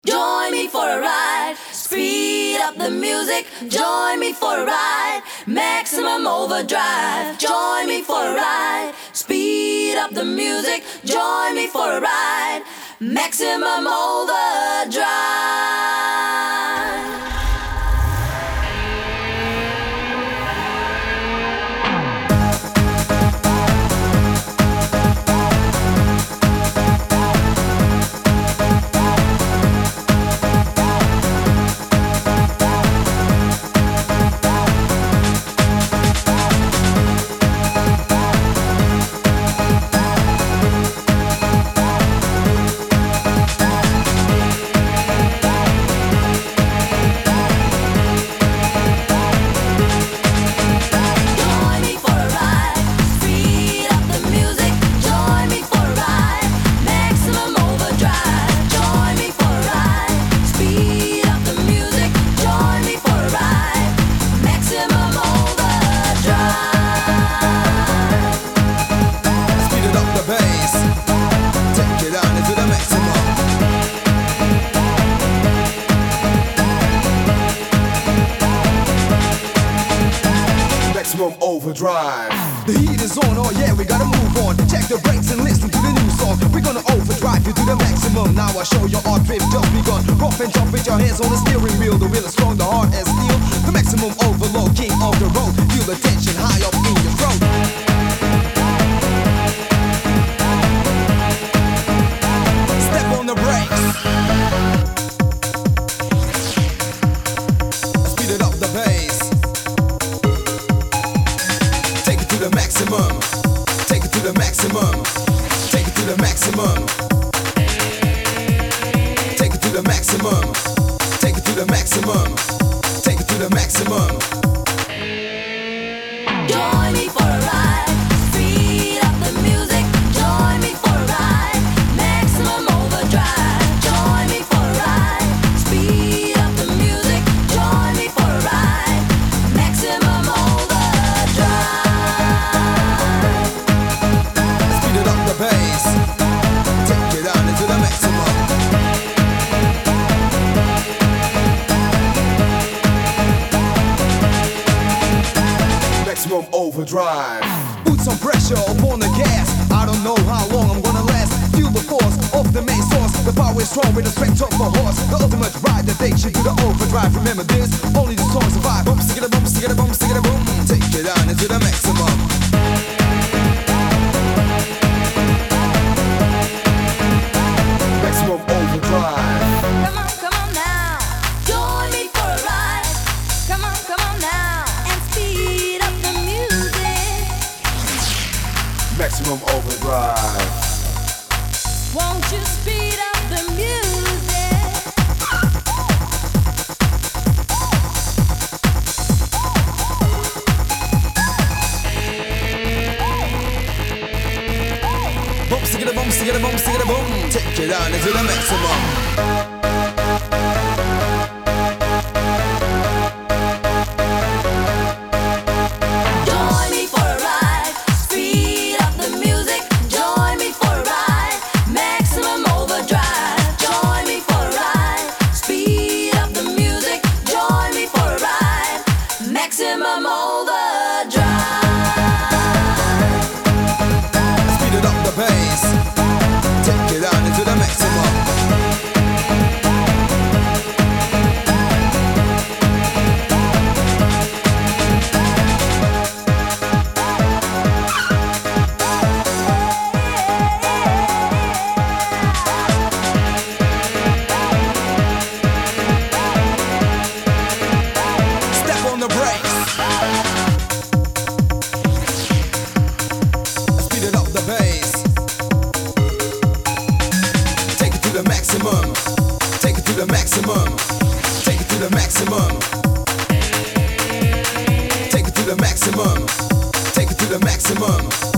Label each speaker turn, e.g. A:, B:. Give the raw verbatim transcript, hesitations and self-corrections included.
A: Join me for a ride. Speed up the music. Join me for a ride. Maximum overdrive. Join me for a ride. Speed up the music. Join me for a ride. Maximum overdrive.
B: Overdrive. The heat is on, oh yeah, we gotta move on. Check the brakes and listen to the new song. We're gonna overdrive you to the maximum. Now I show you our trip just begun. Rough and tough with your hands on the steering wheel. The wheel is strong, the heart as steel. The maximum overload, king of the road. Feel the tension high up in your throat. Step on the brakes. Speed it up the pace. The maximum, take it to the maximum, take it to the maximum, take it to the maximum, take it to the maximum, take it to the maximum.
A: Join me for a ride, speed up the music. Join me for a ride, maximum overdrive. Join me for a ride, speed up the music. Join me for a ride, maximum overdrive.
B: Bass, take it on into the maximum. Maximum overdrive. Put some pressure upon the gas. I don't know how long I'm gonna last. Feel the force of the main source. The power is strong with the strength of a horse. The ultimate ride that takes you to the overdrive. Remember this, only the strong survive. Boom, stick it a boom, stick it a boom, stick it a boom. Take it on into the maximum. Maximum overdrive.
A: Come on, come on now. Join me for a ride. Come on, come on now. And speed up the music.
B: Maximum overdrive.
A: Won't you speed up the music?
B: Boom, stick it a boom, stick it a boom, stick it a boom. Take it on into the maximum.
A: Join me for a ride. Speed up the music. Join me for a ride. Maximum overdrive. Join me for a ride. Speed up the music. Join me for a ride. Maximum overdrive.
B: Speed it up the bass. Take it on into the maximum. Step on the brakes. Speed it up the bass. Take it to the maximum. Take it to the maximum. Take it to the maximum. Take it to the maximum. Take it to the maximum.